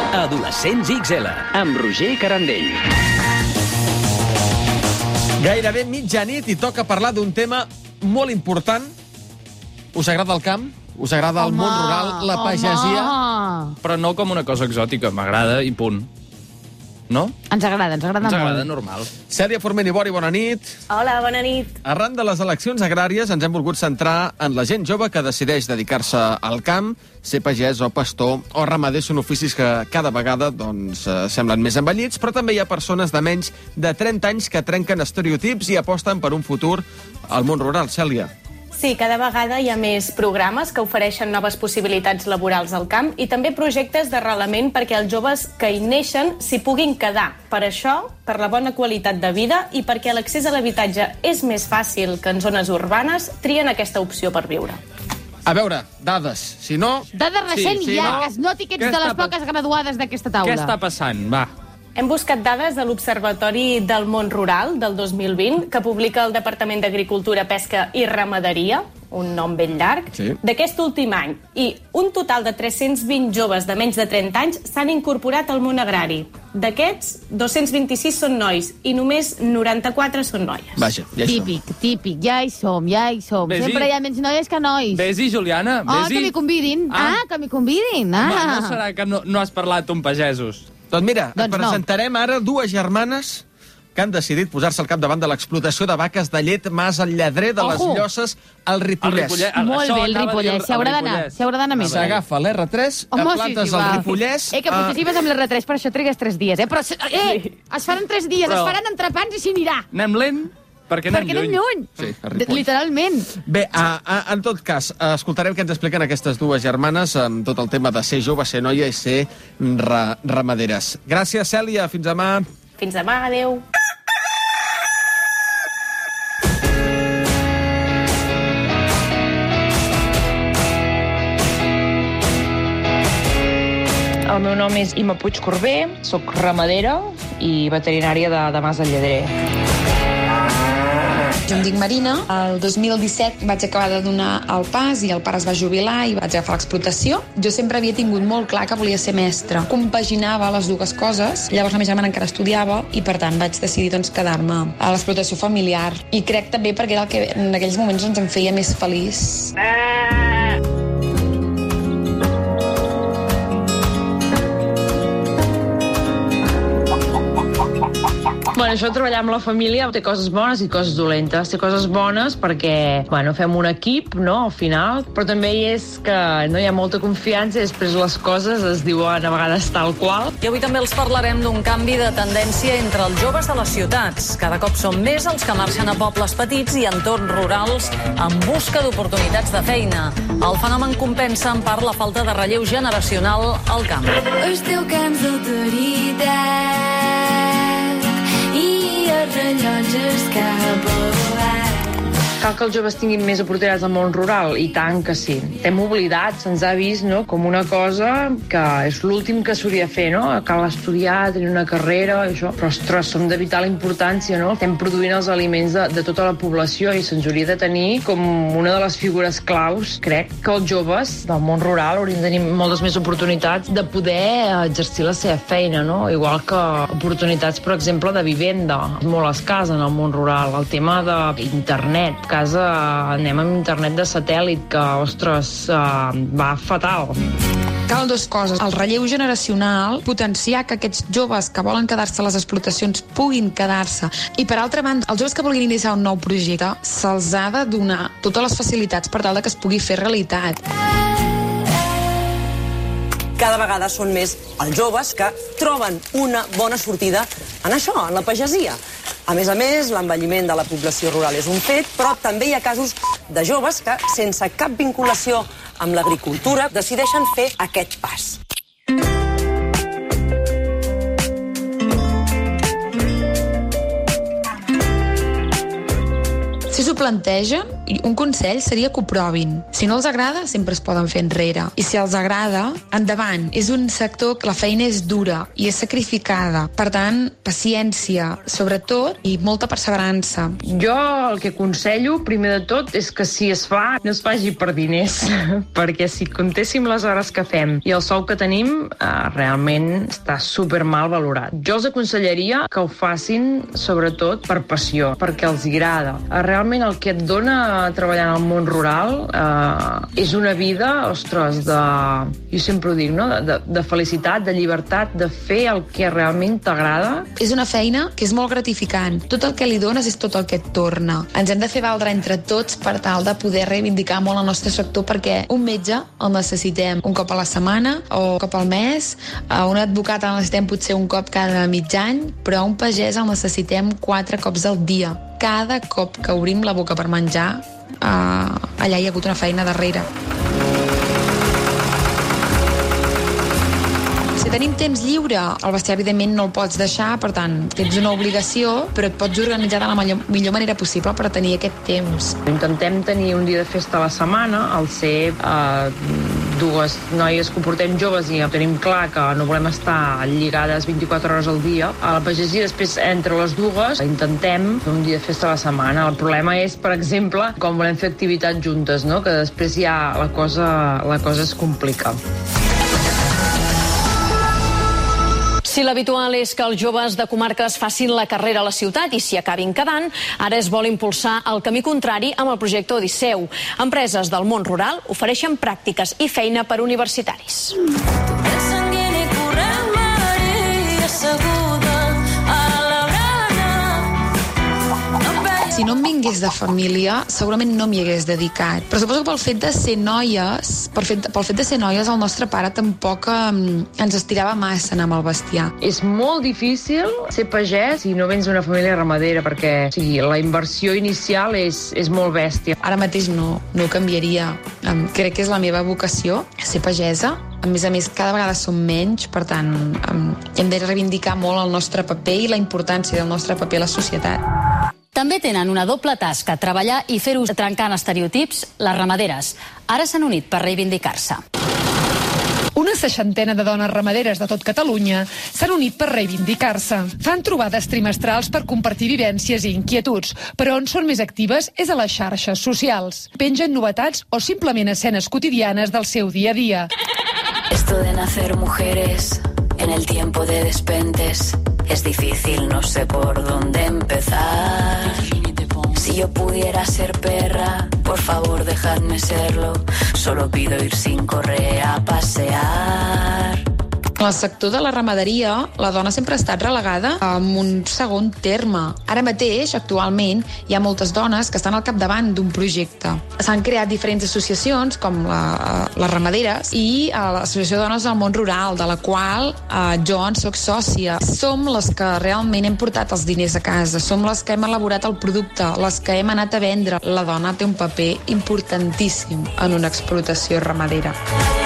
Adolescents XL, amb Roger Carandell. Gairebé mitjanit i toca parlar d'un tema molt important. Us agrada el camp? Us agrada el món rural, la pagesia? Però no com una cosa exòtica, m'agrada i punt. No? Ens agrada Ens molt. agrada, normal. Cèlia Forment i Bori, bona nit. Hola, bona nit. Arran de les eleccions agràries ens hem volgut centrar en la gent jove que decideix dedicar-se al camp, ser pagès o pastor o ramader. Són oficis que cada vegada semblen més envellits, però també hi ha persones de menys de 30 anys que trenquen estereotips i aposten per un futur al món rural. Cèlia. Sí, cada vegada hi ha més programes que ofereixen noves possibilitats laborals al camp i també projectes d'arrelament perquè els joves que hi neixen s'hi puguin quedar. Per això, per la bona qualitat de vida i perquè l'accés a l'habitatge és més fàcil que en zones urbanes, trien aquesta opció per viure. A veure, dades. Si no... Dades recent Sí, ja, no? que es noti que ets Què de les està poques graduades d'aquesta taula. Què està passant? Va. Hem buscat dades de l'Observatori del Món Rural del 2020, que publica el Departament d'Agricultura, Pesca i Ramaderia, un nom ben llarg, Sí. d'aquest últim any. I un total de 320 joves de menys de 30 anys s'han incorporat al món agrari. D'aquests, 226 són nois i només 94 són noies. Vaja, ja això. Típic, ja hi som. Vés-hi. Sempre hi ha menys noies que nois. Vés-hi, Juliana, vés-hi. Que m'hi convidin. Que m'hi convidin. No serà que no has parlat amb pagesos? Doncs mira, Doncs no. presentarem ara dues germanes que han decidit posar-se al capdavant de l'explotació de vaques de llet mas al lledrer de les Ojo. Llosses al Ripollès. Molt bé, el Ripollès. S'hi haurà d'anar més. S'agafa l'R3, plantes al Ripollès... Que potser si vas amb l'R3 per això trigues 3 dies, Però, es faran 3 dies, es faran entrepans i s'hi anirà. Anem lent? Perquè anem lluny. Sí, a Ripoll. Literalment. Bé, en tot cas, escoltarem què ens expliquen aquestes dues germanes amb tot el tema de ser jove, ser noia i ser ramaderes. Gràcies, Cèlia. Fins demà. Fins demà, adeu. El meu nom és Ima Puig Corbé, soc ramadera i veterinària de Mas del Lledrer. Jo em dic Marina. El 2017 vaig acabar de donar el pas i el pare es va jubilar i vaig agafar l'explotació. Jo sempre havia tingut molt clar que volia ser mestra. Compaginava les dues coses. Llavors la meva germana encara estudiava i per tant vaig decidir quedar-me a l'explotació familiar. I crec també perquè era el que en aquells moments em feia més feliç. Bueno, això de treballar amb la família té coses bones i coses dolentes. Té coses bones perquè, fem un equip, no?, al final, però també hi és que no hi ha molta confiança i després les coses es diuen a vegades tal qual. I avui també els parlarem d'un canvi de tendència entre els joves de les ciutats. Cada cop són més els que marxen a pobles petits i entorns rurals en busca d'oportunitats de feina. El fenomen compensa en part la falta de relleu generacional al camp. Esteu camps d'autoritat i els rellotges cap avall. Cal que els joves tinguin més oportunitats al món rural? I tant que sí. Hem oblidat, se'ns ha vist, no?, com una cosa que és l'últim que s'hauria de fer, no? Cal estudiar, tenir una carrera, això. Però, ostres, som de vital importància, no? Estem produint els aliments de tota la població i se'ns hauria de tenir com una de les figures claus. Crec que els joves del món rural haurien de tenir moltes més oportunitats de poder exercir la seva feina, no? Igual que oportunitats, per exemple, de vivenda. Molt escàs en el món rural. El tema d'internet. A casa anem amb internet de satèl·lit que, ostres, va fatal. Cal dues coses. El relleu generacional, potenciar que aquests joves que volen quedar-se a les explotacions puguin quedar-se. I, per altra banda, els joves que vulguin iniciar un nou projecte se'ls ha de donar totes les facilitats per tal que es pugui fer realitat. Cada vegada són més els joves que troben una bona sortida en això, en la pagesia. A més, l'envelliment de la població rural és un fet, però també hi ha casos de joves que, sense cap vinculació amb l'agricultura, decideixen fer aquest pas. Si s'ho plantegen I un consell seria que ho provin. Si no els agrada, sempre es poden fer enrere. I si els agrada, endavant. És un sector que la feina és dura i és sacrificada. Per tant, paciència, sobretot, i molta perseverança. Jo el que aconsello, primer de tot, és que si es fa, no es faci per diners. Perquè si comptéssim les hores que fem i el sou que tenim, realment està super mal valorat. Jo els aconsellaria que ho facin, sobretot, per passió, perquè els agrada. Realment el que et dona treballar en el món rural és una vida, ostres, jo sempre ho dic, no? de felicitat, de llibertat, de fer el que realment t'agrada. És una feina que és molt gratificant. Tot el que li dones és tot el que et torna. Ens hem de fer valdre entre tots per tal de poder reivindicar molt el nostre sector, perquè un metge el necessitem un cop a la setmana o un cop al mes, un advocat el necessitem potser un cop cada mig any, però un pagès el necessitem 4 cops al dia. Cada cop que obrim la boca per menjar, allà hi ha hagut una feina darrere. Si tenim temps lliure, el bestiar evidentment no el pots deixar, per tant, tens una obligació, però et pots organitzar de la millor manera possible per tenir aquest temps. Intentem tenir un dia de festa a la setmana, al ser dues noies que ho portem joves i tenim clar que no volem estar lligades 24 hores al dia. A la pagesia, després, entre les dues, intentem fer un dia de festa a la setmana. El problema és, per exemple, com volem fer activitats juntes, no? Que després ja la cosa es complica. Si l'habitual és que els joves de comarques facin la carrera a la ciutat i s'hi acabin quedant, ara es vol impulsar el camí contrari amb el projecte Odisseu. Empreses del món rural ofereixen pràctiques i feina per universitaris. Si no em vingués de família, segurament no m'hi hagués dedicat. Però suposo que pel fet de ser noies, el nostre pare tampoc ens estirava massa anar amb el bestiar. És molt difícil ser pagès si no vens d'una família ramadera, perquè la inversió inicial és molt bèstia. Ara mateix no ho canviaria. Crec que és la meva vocació, ser pagesa. A més, cada vegada som menys, per tant, hem de reivindicar molt el nostre paper i la importància del nostre paper a la societat. També tenen una doble tasca, treballar i fer-ho trencant estereotips, les ramaderes. Ara s'han unit per reivindicar-se. Una 60ena de dones ramaderes de tot Catalunya s'han unit per reivindicar-se. Fan trobades trimestrals per compartir vivències i inquietuds, però on són més actives és a les xarxes socials. Pengen novetats o simplement escenes quotidianes del seu dia a dia. Esto de nacer mujeres en el tiempo de despentes es difícil, no sé por dónde empezar. Si yo pudiera ser perra, por favor dejadme serlo. Solo pido ir sin correa a pasear. En el sector de la ramaderia, la dona sempre ha estat relegada a un segon terme. Ara mateix, actualment, hi ha moltes dones que estan al capdavant d'un projecte. S'han creat diferents associacions, com les ramaderes, i l'Associació de Dones del Món Rural, de la qual jo en soc sòcia. Som les que realment hem portat els diners a casa, som les que hem elaborat el producte, les que hem anat a vendre. La dona té un paper importantíssim en una explotació ramadera.